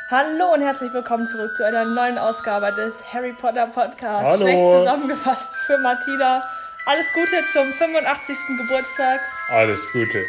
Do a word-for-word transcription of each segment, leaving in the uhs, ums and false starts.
Hallo und herzlich willkommen zurück zu einer neuen Ausgabe des Harry Potter Podcasts. Hallo. Schlecht zusammengefasst für Martina. Alles Gute zum fünfundachtzigsten Geburtstag. Alles Gute.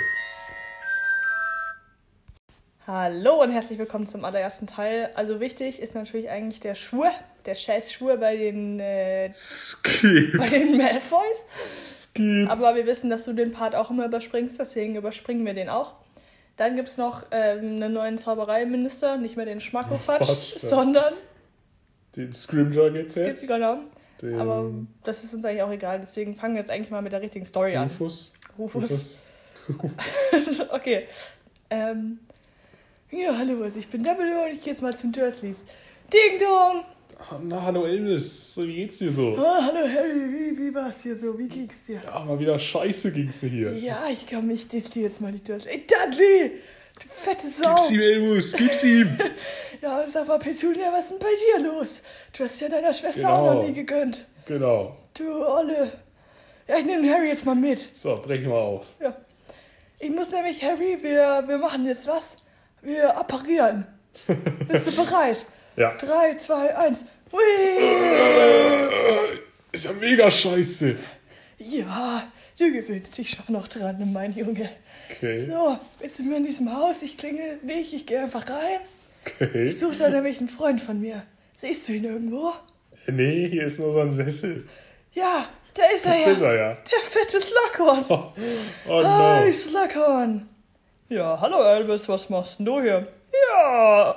Hallo und herzlich willkommen zum allerersten Teil. Also wichtig ist natürlich eigentlich der Schwur, der scheiß Schwur bei den, äh, Skip. bei den Malfoys. Skip. Aber wir wissen, dass du den Part auch immer überspringst, deswegen überspringen wir den auch. Dann gibt es noch ähm, einen neuen Zaubereiminister, nicht mehr den Schmackofatsch, Fast, ja. sondern Den Scrimger geht's Skip, jetzt. genau. Den Aber das ist uns eigentlich auch egal, deswegen fangen wir jetzt eigentlich mal mit der richtigen Story an. Rufus. Rufus. Okay. Ähm, ja, hallo, also ich bin Dumbledore und ich gehe jetzt mal zum Dursleys. Ding Dong! Na, hallo Elvis. So, wie geht's dir so? Oh, hallo Harry, wie, wie war's dir so? Wie ging's dir? Ja, mal wieder scheiße ging's dir hier. Ja, ich komm, ich diss dir jetzt mal die Dursleys. Ey, Dudley! Du fette Sau! Gib's ihm, Elvis, gib's ihm. Ja, sag mal, Petunia, was ist denn bei dir los? Du hast ja deiner Schwester Genau. auch noch nie gegönnt. Genau. Du Olle. Ja, ich nehme Harry jetzt mal mit. So, brech mal auf. Ja. Ich muss nämlich, Harry, wir, wir machen jetzt was. Wir apparieren. Bist du bereit? Ja. Drei, zwei, eins. Hui! Ist ja mega scheiße. Ja, du gewöhnst dich schon noch dran, mein Junge. Okay. So, jetzt sind wir in diesem Haus. Ich klingel nicht, ich gehe einfach rein. Okay. Ich suche da nämlich einen Freund von mir. Siehst du ihn irgendwo? Nee, hier ist nur so ein Sessel. Ja, da ist er Das ja. ist er ja. Der fette Slughorn. Oh, oh Hi, no. Slughorn. Ja, hallo Elvis, was machst denn du hier? Ja.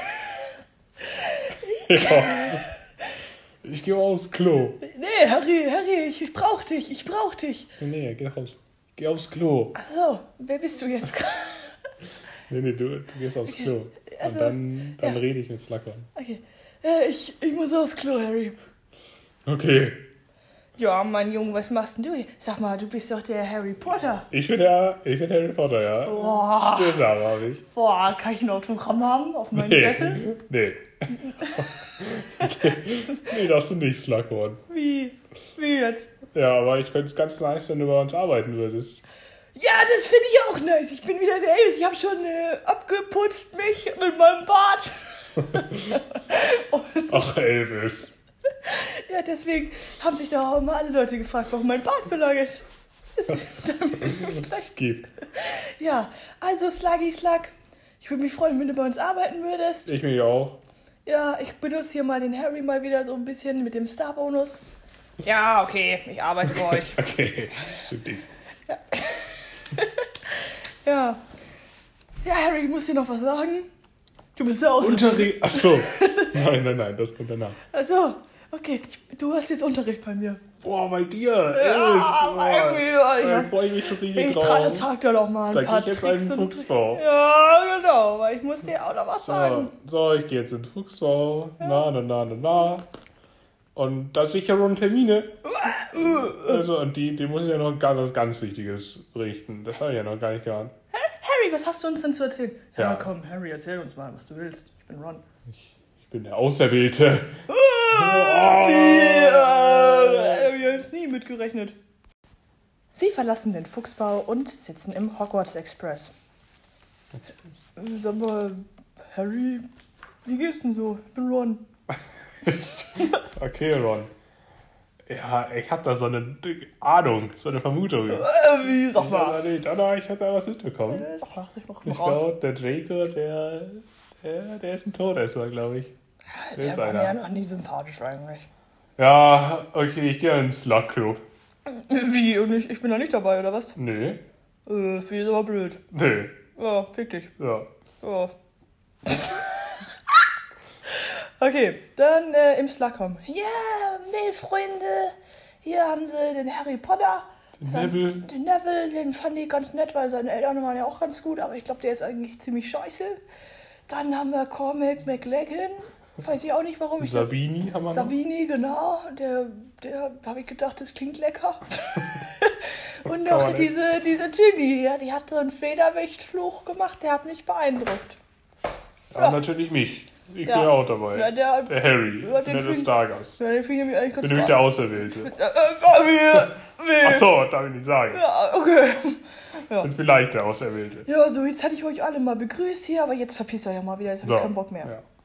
Ja. Ich geh mal aufs Klo. Nee, Harry, Harry, ich, ich brauch dich, ich brauch dich. Nee, geh aufs, geh aufs Klo. Ach so, wer bist du jetzt? Nee, nee, du, du gehst aufs Klo. Also, Und dann, dann ja. rede ich mit Slughorn. Okay, äh, ich, ich muss aufs Klo, Harry. Okay. Ja, mein Junge, was machst denn du hier? Sag mal, du bist doch der Harry Potter. Ich bin der, ich bin Harry Potter, ja. Boah, Den Namen habe ich. boah, kann ich ein Autogramm haben auf meinen Nee. Sessel? Nee. Nee, darfst du nicht, Slughorn. Wie? Wie jetzt? Ja, aber ich fände es ganz nice, wenn du bei uns arbeiten würdest. Ja, das finde ich auch nice. Ich bin wieder der Elvis. Ich habe schon äh, abgeputzt mich mit meinem Bart. Ach, Elvis. Ja, deswegen haben sich doch auch immer alle Leute gefragt, warum mein Bart so lang ist. Skip. Ja, also Sluggy Slug, ich würde mich freuen, wenn du bei uns arbeiten würdest. Ich mich auch. Ja, ich benutze hier mal den Harry mal wieder so ein bisschen mit dem Star-Bonus. Ja, okay, ich arbeite bei euch. Okay. Du Dick. Ja. Ja, Harry, ich muss dir noch was sagen. Du bist der Außenseiter. Unterricht. Ach so. Nein, nein, nein, das kommt danach. Also, okay, ich, du hast jetzt Unterricht bei mir. Boah, bei dir. Ja, Elvis. bei Boah. mir. Da freue ich mich schon richtig Ich drauf. tra- zeig dir doch mal ein Da paar gehe ich jetzt Tricks einen und Fuchsbau. Ja, genau, weil ich muss dir auch noch was sagen. So, so, ich gehe jetzt in den Fuchsbau. Na, na, na, na, na. Und da sichere und Termine. Also, und die, die muss ich ja noch ganz, was ganz Wichtiges berichten. Das habe ich ja noch gar nicht gehabt. Harry, was hast du uns denn zu erzählen? Ja, Ja. komm, Harry, erzähl uns mal, was du willst. Ich bin Ron. Ich, ich bin der Auserwählte. Wir haben es nie mitgerechnet. Sie verlassen den Fuchsbau und sitzen im Hogwarts Express. Äh, Sag mal, Harry, wie geht's denn so? Ich bin Ron. Okay, Ron. Ja, ich habe da so eine Ahnung, so eine Vermutung. Äh, wie? Sag mal. Ja, nee, da, ich habe da was mitbekommen. Äh, Sag mal, ich mach mal Ich raus. glaube, der Draco, der, der, der ist ein Todesser, glaube ich. Ja, der der ist war einer. mir ja noch nie sympathisch eigentlich. Ja, okay, ich gehe ins Slug Club. Wie? Und ich, ich bin da nicht dabei, oder was? Nee, Äh, viel ist aber blöd. nee, Ja, fick dich. ja. Ja. Okay, dann äh, im Slughorn. Ja, nee, Freunde. Hier haben sie den Harry Potter. Den Sein- Neville. Den Neville, den fand ich ganz nett, weil seine Eltern waren ja auch ganz gut, aber ich glaube, der ist eigentlich ziemlich scheiße. Dann haben wir Cormac McLaggen. Weiß ich auch nicht, warum. Ich Sabini haben wir noch. Sabini, genau. Der, der habe ich gedacht, das klingt lecker. Und Kann noch man diese, diese Ginny, ja, die hat so einen Federwächtfluch gemacht, der hat mich beeindruckt. Ja, natürlich mich. Ich Ja. bin ja auch dabei. Ja, der, Der Harry, Ja, den nettes find- Stargast. ja, den finde ich nämlich eigentlich Ich ganz bin nämlich der Auserwählte. Äh, äh, wie, wie? Achso, darf ich nicht sagen. Ja, okay. Ich bin vielleicht der Auserwählte. Ja, so, jetzt hatte ich euch alle mal begrüßt hier, aber jetzt verpisst euch ja mal wieder, jetzt habe So, ich keinen Bock mehr. ja.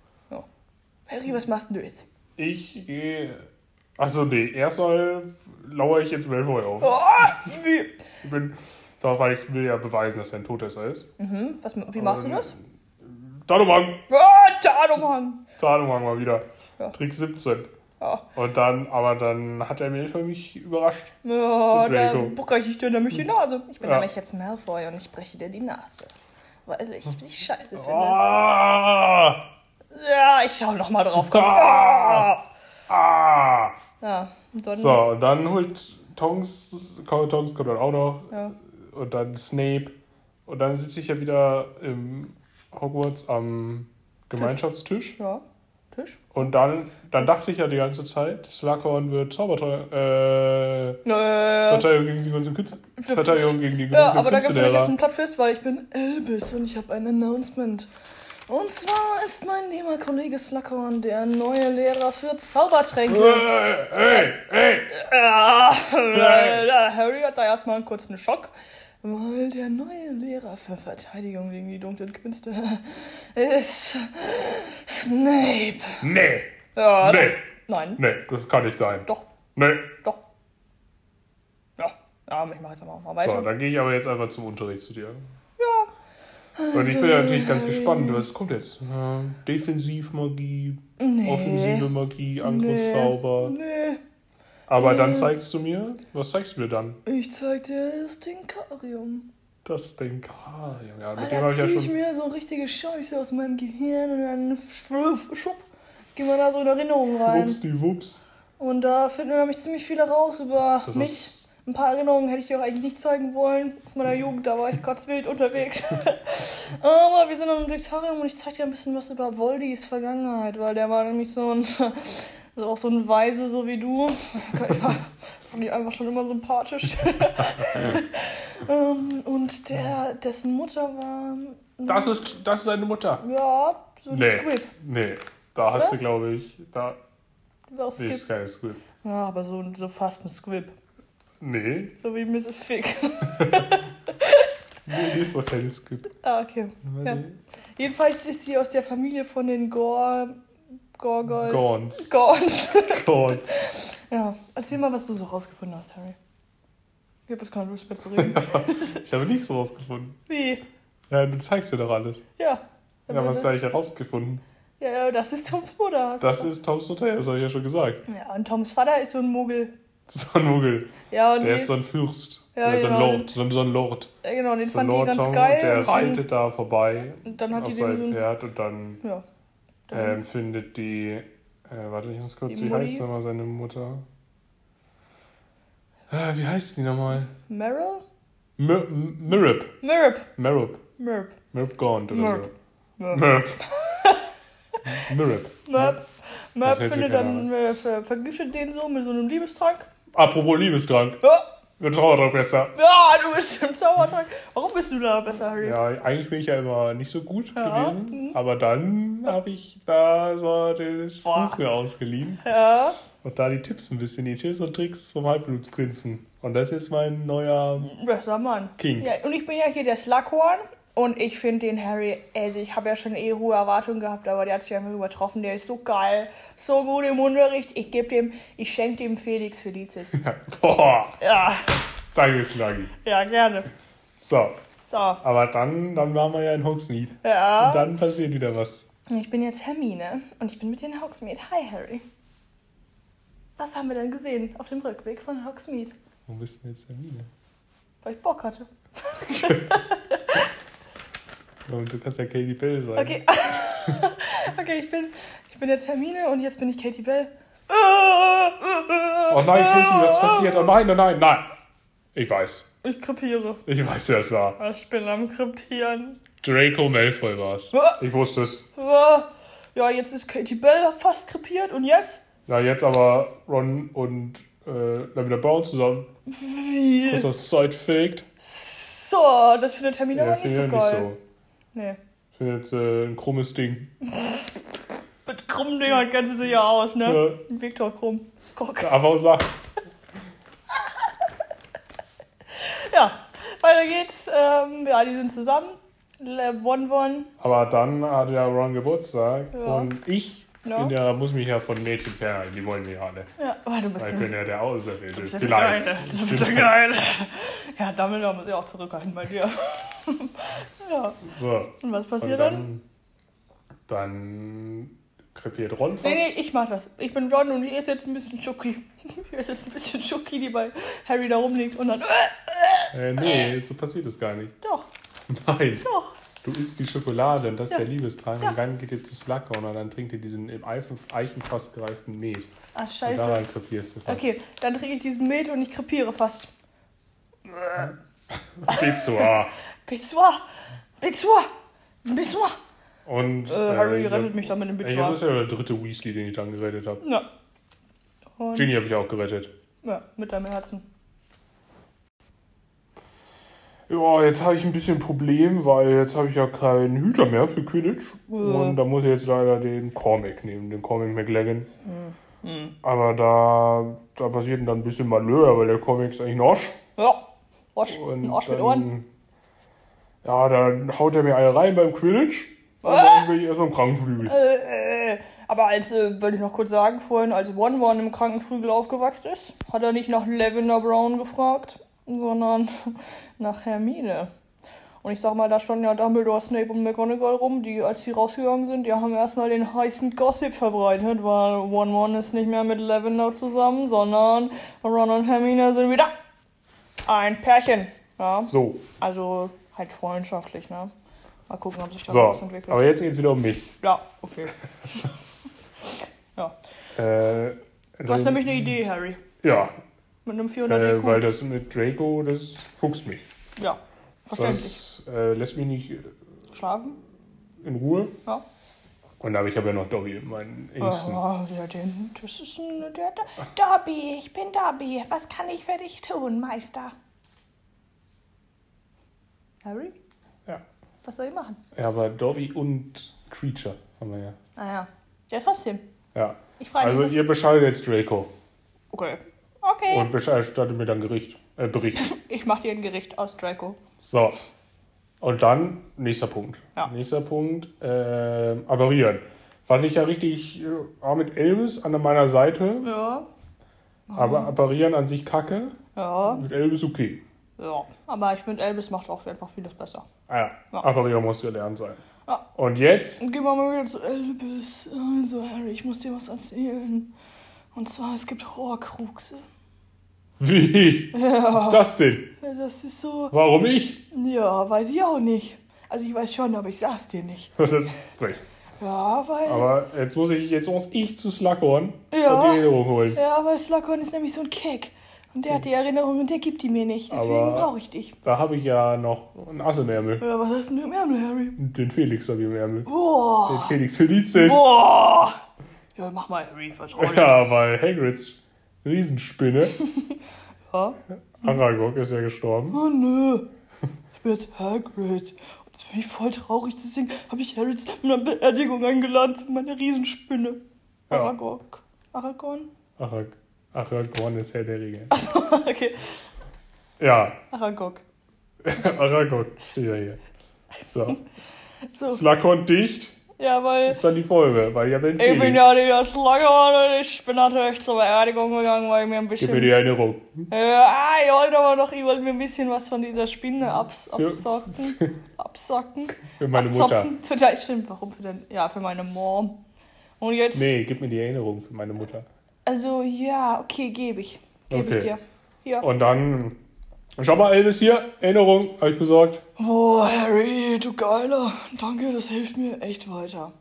Harry, was machst denn du jetzt? Ich gehe... Achso, nee. Erstmal lauere ich jetzt Malfoy auf. Oh, wie? Ich bin... Da, weil ich will ja beweisen, dass er ein Todesser ist. Mhm. Was, wie machst Und du das? Tarnumhang! Oh, Tarnumhang! Tarnumhang mal wieder. Ja. Trick siebzehn. Ja. Und dann, aber dann hat er Malfoy mich überrascht. Ja, da Draco. breche ich dir nämlich die Nase. Ich bin Ja. nämlich jetzt Malfoy und ich breche dir die Nase. Weil ich dich scheiße finde. Ah! Ja, ich schau noch mal drauf. Komm. Ah! Ah! Ja, und dann... So, und dann holt Tonks, Tonks kommt dann auch noch. Ja. Und dann Snape. Und dann sitze ich ja wieder im Hogwarts am Gemeinschaftstisch. Ja, Tisch. Und dann, dann dachte ich ja die ganze Zeit, Slughorn wird Zauberteuer, äh, Äh, Verteidigung gegen die ganzen Künste, Verteidigung gegen die ja, aber da gibt es Künste jetzt einen Plotfist, weil ich bin Albus und ich habe ein Announcement. Und zwar ist mein lieber Kollege Slughorn der neue Lehrer für Zaubertränke. Hey, hey! Ja, äh, Harry hat da erstmal einen kurzen Schock, weil der neue Lehrer für Verteidigung gegen die dunklen Künste ist Snape. Nee! Ja, Nee! nein, Nee, das kann nicht sein. doch, Nee. doch. Ja, ja, ich mache jetzt aber auch mal weiter. So, dann gehe ich aber jetzt einfach zum Unterricht zu dir. Ja. Und ich bin ja natürlich ganz gespannt, was kommt jetzt? Ja, Defensivmagie, Nee. offensive Magie, Angriffszauber. Nee, Aber dann zeigst du mir, was zeigst du mir dann? ich zeig dir das Denkarium. Das Denkarium. Ja, Ah, mit dem da habe ich ja zieh ich schon. mir so richtige Scheiße aus meinem Gehirn und dann schwupp, schupp, gehen wir da so in Erinnerungen rein. Wups, die Wups. Und da finden wir nämlich ziemlich viel raus über Das mich. ist- Ein paar Erinnerungen hätte ich dir auch eigentlich nicht zeigen wollen. Aus meiner Jugend, da war ich kotzwild unterwegs. Aber wir sind im Dektarium und ich zeig dir ein bisschen was über Voldis Vergangenheit, weil der war nämlich so ein, so auch so ein Weise, so wie du. Ich war, fand ich einfach schon immer sympathisch. Ähm, und der, dessen Mutter war... Das ist, das ist seine Mutter. Ja, so ein Nee. Squib. Nee, da hast Oder? du, glaube ich, da War Squib. ist kein Squib. Ja, aber so, so fast ein Squib. Nee, So wie Misses Fick. nee, die ist doch kein Squib. Ah, okay. Ja. Jedenfalls ist sie aus der Familie von den Gor... Gorgols. Gorns. Gorns. Gott. Ja, erzähl mal, was du so rausgefunden hast, Harry. Ich hab jetzt keine Lust mehr zu reden. Ich habe nichts rausgefunden. Wie? Ja, du zeigst dir doch alles. Ja. Ja, was habe ich herausgefunden? Ja, das ist Toms Mutter. hast du Das gesagt. ist Toms Hotel, das habe ich ja schon gesagt. Ja, und Toms Vater ist so ein Muggel. So ein Muggel. Ja, und Der die, ist so ein Fürst. Ja, Oder so ein genau. Lord. So ein, so ein Lord. ja, genau, den So ein fand die Lord ganz Tom, geil. und der und dann- reitet da vorbei Und dann hat auf die sein den so... Pferd und dann Ja. Dann, ähm, findet die... Äh, warte, ich muss kurz... Die Wie Mutti? heißt nochmal seine Mutter? Äh, wie heißt die nochmal? Meryl? Mir- M- Mirrip. Merp. Mirrip. Merp. Mirrip Gaunt oder Merp. so. Merp. Mirrip. Mirrip. Merp. Merp Das hält findet sich keiner dann, äh, ver vergiftet den so mit so einem Liebestrank. Apropos Liebestrank. Ja. Wird Zaubertrank besser. Ja, du bist im Zaubertrank. Warum bist du da besser, Harry? Ja, eigentlich bin ich ja immer nicht so gut Ja. gewesen. Aber dann habe ich da so das Boah. Buch mir ausgeliehen. Ja. Und da die Tipps ein bisschen, die Tipps und Tricks vom Halbblutsprinzen. Und das ist mein neuer Besser Mann. King. Ja, und ich bin ja hier der Slughorn. Und ich finde den Harry, also ich habe ja schon eh hohe Erwartungen gehabt, aber der hat sich einfach übertroffen. Der ist so geil, so gut im Unterricht. Ich gebe dem, ich schenke dem Felix Felicis. Boah, Ja, danke Sluggy. ja, gerne. So, So, aber dann, dann waren wir ja in Hogsmeade. Und ja. dann passiert wieder was. Ich bin jetzt Hermine und ich bin mit in Hogsmeade. Hi, Harry. Was haben wir denn gesehen auf dem Rückweg von Hogsmeade? Wo bist du denn jetzt, Hermine? Weil ich Bock hatte. Und du kannst ja Katie Bell sein. Okay. Okay, ich bin, ich bin jetzt Hermine und jetzt bin ich Katie Bell. Oh nein, Katie, was ist passiert? Oh nein, nein, nein, nein. Ich weiß. Ich krepiere. Ich weiß, wer es war. Ich bin am Krepieren. Draco Malfoy war es. Ah. Ich wusste es. Ja, jetzt ist Katie Bell fast krepiert und jetzt? Ja, jetzt aber Ron und äh, Lavender Brown zusammen. Wie? Kurzer Side-Faked. So, das findet Hermine Ja, aber nicht so finde ich geil. nicht so. Nee. Ich finde jetzt äh, ein krummes Ding. Mit krummen Dingern kennt sie sich ja aus, ne? Ja. Ein Viktor Krumm. Skok. Aber sag, Ja, weiter geht's. Ähm, ja, die sind zusammen. Le- Won Won. aber dann hat ja Ron Geburtstag Ja. und ich Ja. Ja, muss mich ja von Mädchen fernhalten, die wollen mich ja alle. Ja, aber du bist Weil ja... ich bin ja der Auserwählte. Ja Vielleicht. geil. Du bist ja geil. Ja, damit muss ich auch zurückhalten bei dir. Ja. So. Und was passiert Und dann? dann? Dann krepiert Ron fast. Nee, nee, ich mach das. Ich bin Ron und hier ist jetzt ein bisschen Schoki. Hier ist jetzt ein bisschen Schoki, die bei Harry da rumliegt und dann... Äh, nee, so passiert es gar nicht. Doch, Nein. doch. Du isst die Schokolade und das ist Ja. der Liebestrank Ja. und dann geht ihr zu Slughorn und dann trinkt ihr diesen im Eifen- Eichenfass gereiften Met. Ah, Und scheiße. daran krepierst du fast. Okay, dann trinke ich diesen Met und ich krepiere fast. Pizza. Pizza! Pizza! Pizza! Und Äh, Harry ich rettet hab- mich dann mit dem Ey, Pizza. das ist ja der dritte Weasley, den ich dann gerettet habe. Ja. Und, Ginny habe ich auch gerettet. ja, mit deinem Herzen. Ja, jetzt habe ich ein bisschen Problem, weil jetzt habe ich ja keinen Hüter mehr für Quidditch. Ja. Und da muss ich jetzt leider den Cormac nehmen, den Cormac McLaggen. Hm. Aber da, da passiert dann ein bisschen Malheur, weil der Cormac ist eigentlich ein Arsch. Ja, Arsch, Und ein Arsch mit dann- Ohren. Ja, dann haut er mir eine rein beim Quidditch. Und dann bin ich erst am Krankenflügel. Äh, äh, aber als, äh, wollte ich noch kurz sagen, vorhin, als One One im Krankenflügel aufgewacht ist, hat er nicht nach Lavender Brown gefragt, sondern nach Hermine. Und ich sag mal, da standen ja Dumbledore, Snape und McGonagall rum, die, als die rausgegangen sind, die haben erstmal den heißen Gossip verbreitet, weil One One ist nicht mehr mit Lavender zusammen, sondern Ron und Hermine sind wieder ein Pärchen. Ja, So, also halt freundschaftlich, ne? Mal gucken, ob sich das so. ausentwickelt. Aber jetzt geht's wieder um mich. Ja, okay. ja. Äh, Du hast nämlich eine Idee, Harry. Ja, Mit einem vierhundert äh, I Q. weil das mit Draco, das fuchst mich. Ja, verständlich. Das äh, lässt mich nicht Schlafen? in Ruhe. Ja. Und aber ich habe ja noch Dobby, meinen Ängsten. Oh, der, den, das ist ein... Der, der, Dobby, ich bin Dobby. Was kann ich für dich tun, Meister? Harry? Ja. Was soll ich machen? Ja, aber Dobby und Creature haben wir ja. Ah ja. Ja, trotzdem. Ja. Ich frage Also mich. ihr bescheidet jetzt Draco. Okay. Okay. Und bestattet mir dann Gericht, äh, Bericht. Ich mach dir ein Gericht aus Draco. So. Und dann, nächster Punkt. Ja. Nächster Punkt, äh, apparieren. Fand ich ja richtig, äh, auch mit Elvis an meiner Seite, Ja. aber apparieren an sich kacke. Ja. Mit Elvis okay. Ja. Aber ich finde, Elvis macht auch einfach vieles besser. Ah ja, Ja. apparieren muss gelernt sein. Ja. Und jetzt, Und gehen wir mal wieder zu Elvis. Also, Harry, ich muss dir was erzählen. Und zwar, es gibt Horcruxe. wie Ja. ist das denn? Ja, das ist so... Warum ich? Ja, weiß ich auch nicht. Also, ich weiß schon, aber ich sag's dir nicht. Das ist frech. Ja, weil... Aber jetzt muss ich, jetzt muss ich zu Slughorn Ja. und die Erinnerung holen. Ja, weil Slughorn ist nämlich so ein Keck. Und der hat die Erinnerung und der gibt die mir nicht. Deswegen Aber- brauche ich dich. Da habe ich ja noch einen Ass im Ärmel. Ja, was hast denn du im Ärmel, Harry? Den Felix habe ich im Ärmel. Den Boah. Felix Felicis. Boah. Ja, mach mal, Harry, vertrau dir. Ja, weil Hagrids Riesenspinne, Ja. Aragog, ist ja gestorben. Oh nö, ich bin jetzt Hagrid. Und das finde ich voll traurig, deswegen habe ich Hagrid zu einer Beerdigung eingeladen für meine Riesenspinne. Ja. Aragog. Aragorn? Arag Aragorn ist Herr der Ringe. Okay, Ja, Aragog. Aragog steht ja hier. So, So, Slughorn dicht, ja, weil ist dann die Folge, weil ich habe den ich bin Felix. ja der Slughorn und ich bin natürlich zur Beerdigung gegangen, weil ich mir ein Gib bisschen... mir die Erinnerung. Ja, ich wollte aber noch, ich wollte mir ein bisschen was von dieser Spinne abs Für- absocken. Absocken. Für meine Mutter. Abzopfen. Für dein, stimmt, warum für den? Ja, für meine Mom. Und jetzt... Nee, gib mir die Erinnerung für meine Mutter. Also, ja, okay, gebe ich. Gebe Okay. ich dir. Hier. Und dann, schau mal, Elvis hier, Erinnerung, habe ich besorgt. Oh, Harry, du Geiler. Danke, das hilft mir echt weiter.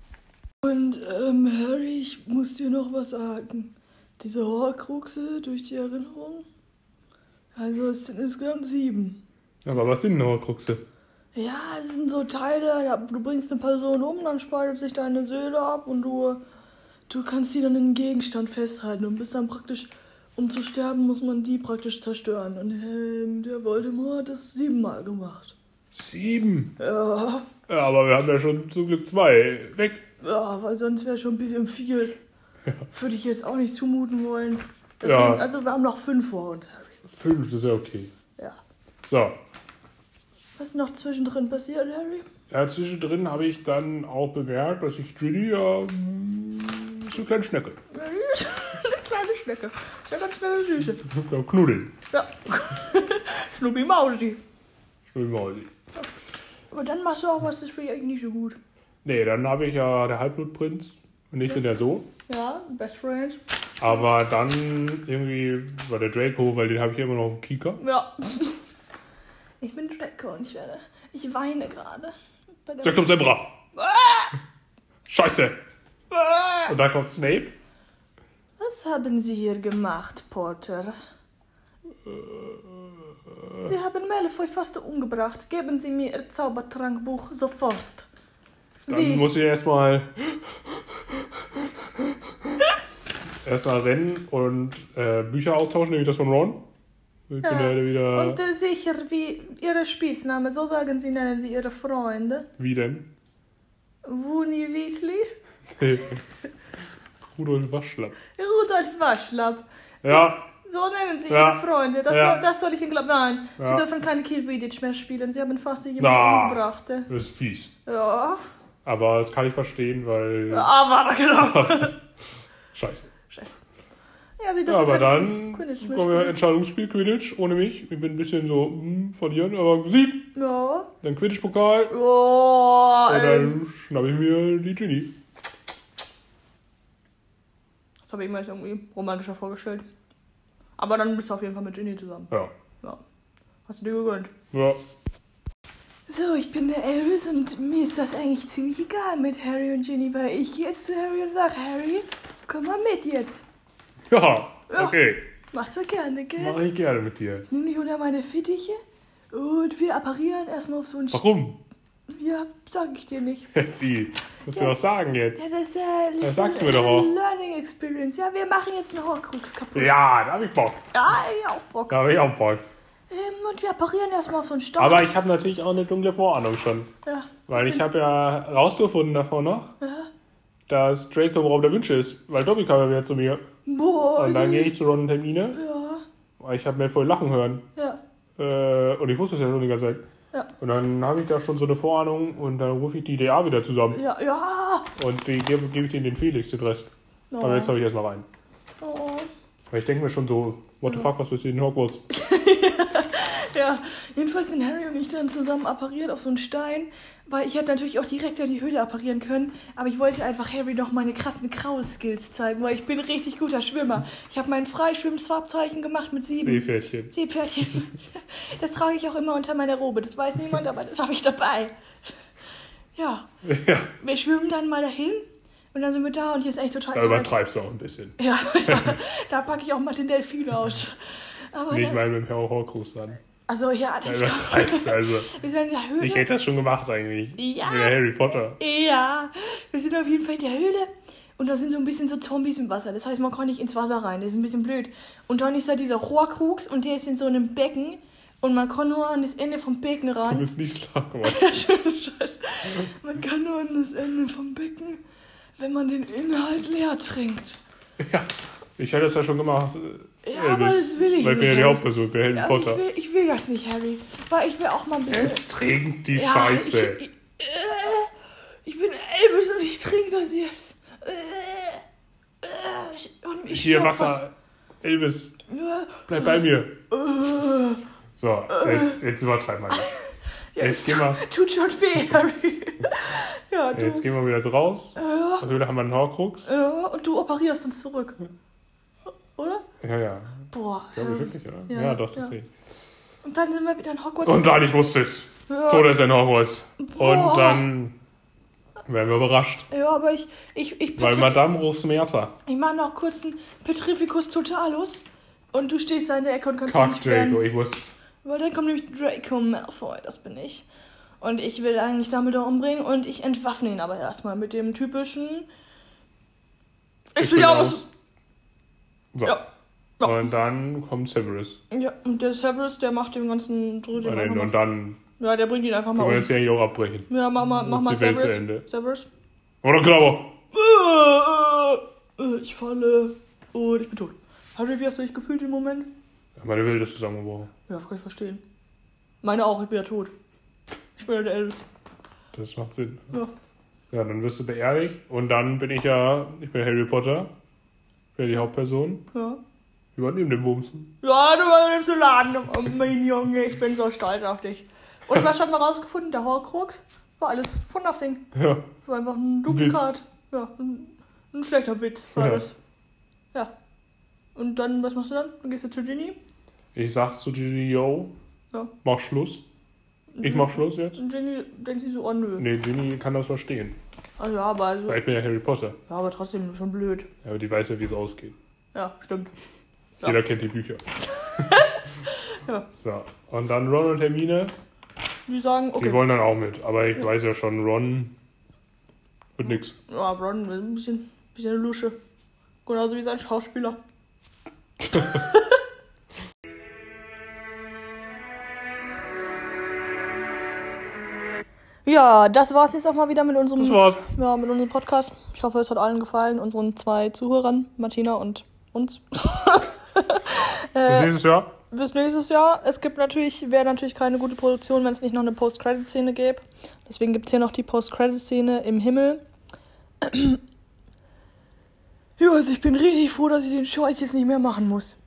Und, ähm, Harry, ich muss dir noch was sagen. Diese Horcruxe durch die Erinnerung. Also, es sind insgesamt sieben. Aber was sind denn Horcruxe? Ja, das sind so Teile, da- du bringst eine Person um, dann spaltet sich deine Seele ab und du, du kannst die dann in einen Gegenstand festhalten und bist dann praktisch, um zu sterben, muss man die praktisch zerstören. Und ähm, der Voldemort hat das siebenmal gemacht. Sieben. Ja, Ja, aber wir haben ja schon zum Glück zwei. Weg. ja, weil sonst wäre schon ein bisschen viel. Würde ich jetzt auch nicht zumuten wollen. Deswegen, Ja. Also wir haben noch fünf vor uns, Harry. Fünf, das ist ja okay. Ja. So. Was ist noch zwischendrin passiert, Harry? Ja, zwischendrin habe ich dann auch bemerkt, dass ich Ginny ja so eine kleine Schnecke. Eine kleine Schnecke. Ja, ganz schnelle Süße. Ja, knuddeln. Ja. Schnuppi Mausi. Schnuppi Mausi. Aber dann machst du auch was, das finde ich eigentlich nicht so gut. Nee, dann habe ich ja der Halbblutprinz und ich bin ja so. Ja, Best Friend. Aber dann irgendwie war der Draco, weil den habe ich ja immer noch auf dem Kieker. Ja. Ich bin Draco und ich werde. Ich weine gerade. Sag doch Zebra! Scheiße! Und dann kommt Snape. Was haben Sie hier gemacht, Potter? Sie haben Malfoy fast umgebracht. Geben Sie mir Ihr Zaubertrankbuch sofort. Dann Wie? muss ich erstmal erstmal rennen und äh, Bücher austauschen, nämlich das von Ron. Ich Ja. bin ja wieder. Und äh, sicher wie Ihre Spitzname, so sagen Sie, nennen Sie Ihre Freunde. Wie denn? Woony Weasley? Rudolf Waschlapp. Rudolf Waschlapp. So, Ja. so nennen Sie Ja. Ihre Freunde. Das, Ja. soll, das soll ich Ihnen glauben. Nein, Ja. Sie dürfen keine Quidditch mehr spielen. Sie haben fast jemanden Na. umgebracht. äh. Das ist fies. Ja. Aber das kann ich verstehen, weil. Aber genau. Scheiße. Scheiße. Ja, Sie Ja, dürfen aber keine dann Quidditch mehr kommen wir spielen. Entscheidungsspiel Quidditch ohne mich. Ich bin ein bisschen so hm, verlieren, aber Sieg. Ja. Dann Quidditch-Pokal. Oh, Und ey. dann schnappe ich mir die Ginny. Das habe ich mir jetzt irgendwie romantischer vorgestellt. Aber dann bist du auf jeden Fall mit Ginny zusammen. Ja. Ja. Hast du dir gegönnt. Ja. So, ich bin der Elvis und mir ist das eigentlich ziemlich egal mit Harry und Ginny, weil ich gehe jetzt zu Harry und sag, Harry, komm mal mit jetzt. Ja, okay. Machst du gerne, gell? Mache ich gerne mit dir. Nimm dich unter meine Fittiche und wir apparieren erstmal auf so einen St- Warum? Ja, sag ich dir nicht. Wie? Musst du was sagen jetzt? Ja, das ist äh, Das das sagst ist du mir doch auch. Learning Experience. Ja, wir machen jetzt einen Horcrux kaputt. Ja, da habe ich Bock. Ja, ich auch Bock. Da habe ich auch Bock. Ähm, und wir apparieren erstmal auf so einen Stock. Aber ich habe natürlich auch eine dunkle Vorahnung schon. Ja. Weil Was ich denn? habe ja rausgefunden davor noch, Ja. dass Draco im Raum der Wünsche ist. Weil Dobby kam ja wieder zu mir. Boah. Und dann gehe ich zu Ron und Hermine. Ja. Weil ich habe mir voll lachen hören. Ja. Äh, und ich wusste es ja schon die ganze Zeit. Ja. Und dann habe ich da schon so eine Vorahnung und dann rufe ich die D A wieder zusammen. Ja, ja. Und die gebe, gebe ich denen den Felix, den Rest. Oh. Aber jetzt habe ich erstmal rein. Oh. Weil ich denke mir schon so, what the fuck, was willst du in Hogwarts? Ja, jedenfalls sind Harry und ich dann zusammen appariert auf so einen Stein, weil ich hätte natürlich auch direkt in die Höhle apparieren können, aber ich wollte einfach Harry noch meine krassen Kraus-Skills zeigen, weil ich bin richtig guter Schwimmer. Ich habe mein Freischwimm-Swap-Zeichen gemacht mit sieben Seepferdchen. Seepferdchen. Das trage ich auch immer unter meiner Robe, das weiß niemand, aber das habe ich dabei. Ja, Ja, wir schwimmen dann mal dahin und dann sind wir da und hier ist echt total da kalt. übertreibst du auch ein bisschen. Ja, da, da packe ich auch mal den Delfin aus. Aber Nicht dann, mal mit dem Horcrux an. also ja, Da das übertreibst du also. wir sind in der Höhle. Ich hätte das schon gemacht eigentlich. Ja. Mit der Harry Potter. Ja, wir sind auf jeden Fall in der Höhle und da sind so ein bisschen so Zombies im Wasser. Das heißt, man kann nicht ins Wasser rein, das ist ein bisschen blöd. Und dann ist da dieser Horcrux und der ist in so einem Becken und man kann nur an das Ende vom Becken Du ran. bist nicht Slug geworden. Ja, Scheiße. Man kann nur an das Ende vom Becken, wenn man den Inhalt leer trinkt. Ja, ich hätte das ja schon gemacht. Ja, aber das will ich Weil ich bin ja nicht, die Harry. Hauptperson, ich bin Harry Ja, aber Potter. ich, will, ich will das nicht, Harry. Weil ich will auch mal ein bisschen... Jetzt trinkt die Ja, Scheiße. Ich, ich, äh, ich bin Elvis und ich trinke das jetzt. Äh, äh, ich, und ich Hier glaub, Wasser. Elvis, Was, ja, bleib bei mir. äh, So, jetzt, jetzt übertreiben wir nicht. ja, Jetzt es gehen wir, tut schon weh, Harry. Ja, du. jetzt gehen wir wieder so raus. Ja, In der Höhle haben wir einen Horcrux. ja, und du operierst uns zurück. Oder? Ja, ja. Boah. Glaube ich Harry. wirklich, oder? Ja, Ja, doch, ja. tatsächlich. Und dann sind wir wieder in Hogwarts. Und dann, ich wusste es. ja. Tod ist in Hogwarts. Boah. Und dann werden wir überrascht. Ja, aber ich, ich, ich, Weil Petri- Madame Rosmerta. ich mache noch kurz einen Petrificus Totalus und du stehst da in der Ecke und kannst Kack, nicht werden. Draco, ich muss. Weil dann kommt nämlich Draco Malfoy, das bin ich. Und ich will eigentlich Dumbledore umbringen und ich entwaffne ihn aber erstmal mit dem typischen Expelliarmus. So. Ja. Ja. Und dann kommt Severus. Ja, und der Severus, der macht dem ganzen Dreh den einfach Und, mal. und dann Ja, der bringt ihn einfach können mal wir um. jetzt ja hier auch abbrechen. Ja, mach mal, mach Ist mal die Welt zu Severus. Ende. Severus. Oder Klauber. Äh, äh, Ich falle. Und ich bin tot. Harry, wie hast du dich gefühlt im Moment? Meine Welt ist zusammengebrochen. Ja, kann ich verstehen. Meine auch, ich bin ja tot. Ich bin der Älteste. Das macht Sinn. Ja. Ja, dann wirst du beerdigt und dann bin ich ja, ich bin Harry Potter. Ich bin die Hauptperson. Ja. Übernehmen den Bumsen. Ja, du übernimmst den Laden, oh, mein Junge, ich bin so stolz auf dich. Und was haben wir rausgefunden? Der Horcrux war alles von nothing. Ja. War einfach ein Duplikat. Ja, ein, ein schlechter Witz war Ja. das. Ja. Und dann, was machst du dann? Dann gehst du zu Ginny. Ich sag zu Ginny, yo, Ja. mach Schluss. Ich mach Schluss jetzt. Und Ginny denkt sich so, oh nö. Nee, Ginny kann das verstehen. Also ja, aber also, Weil ich bin ja Harry Potter. ja, aber trotzdem schon blöd. Ja, aber die weiß ja, wie es ausgeht. Ja, stimmt. Ja. Jeder kennt die Bücher. Ja. So, und dann Ron und Hermine, Die sagen, okay. die wollen dann auch mit. Aber ich weiß ja schon, Ron wird nix. Ja, Ron ist ein bisschen, bisschen eine Lusche. Genauso wie sein Schauspieler. Ja, das war's jetzt auch mal wieder mit unserem, Das war's. ja, mit unserem Podcast. Ich hoffe, es hat allen gefallen, unseren zwei Zuhörern, Martina und uns. Bis nächstes Jahr. Bis nächstes Jahr. Es gibt natürlich, wäre natürlich keine gute Produktion, wenn es nicht noch eine Post-Credit-Szene gäbe. Deswegen gibt es hier noch die Post-Credit-Szene im Himmel. Ja, also ich bin richtig froh, dass ich den Scheiß jetzt nicht mehr machen muss.